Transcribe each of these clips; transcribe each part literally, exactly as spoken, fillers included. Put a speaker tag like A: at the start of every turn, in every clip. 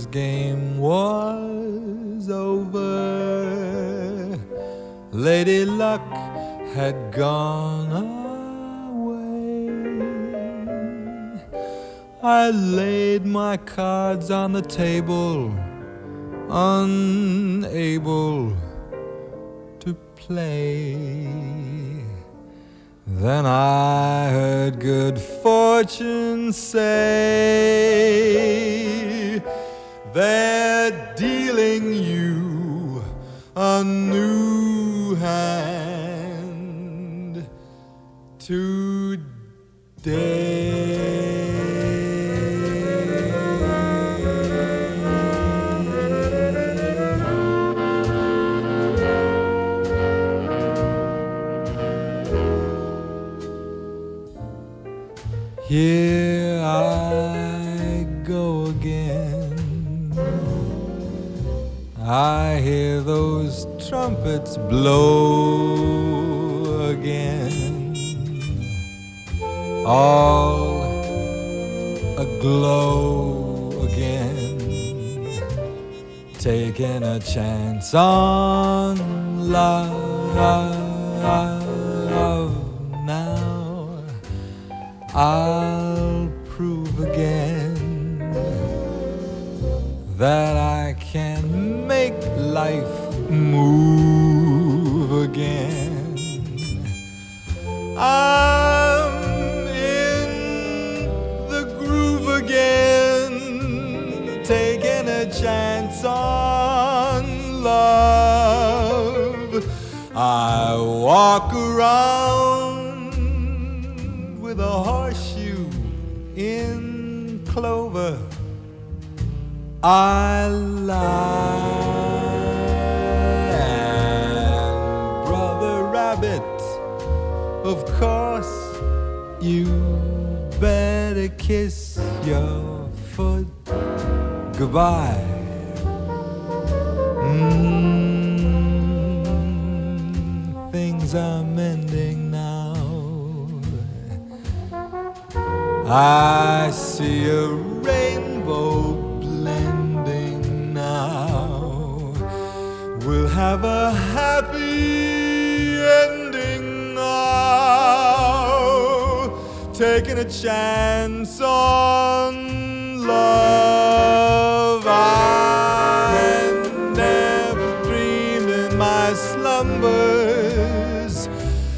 A: game was over. Lady Luck had gone away. I laid my cards on the table, unable to play. Then I heard good fortune say, they're dealing you a new hand today. Here I go again. I hear those trumpets blow again, all aglow again, taking a chance on love now. I'll prove again that I can make life move again. I'm in the groove again, taking a chance on love. I walk around with a horseshoe in clover. I lie, and Brother Rabbit, of course, you better kiss your foot goodbye. Mm, things are mending now. I see a rainbow blending now. We'll have a happy ending now, taking a chance on love. I never dreamed in my slumbers,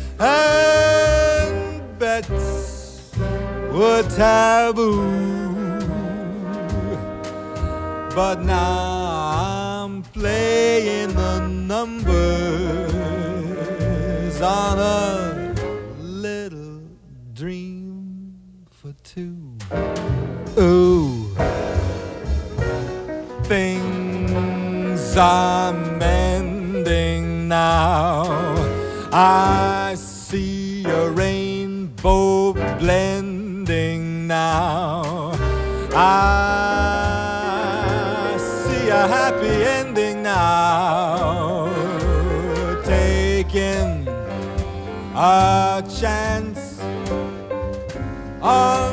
A: and bets were taboo, but now I'm playing the numbers on a little dream for two. Ooh, things are mending now. I see a rainbow blending now. I see a happy ending now, taking a chance on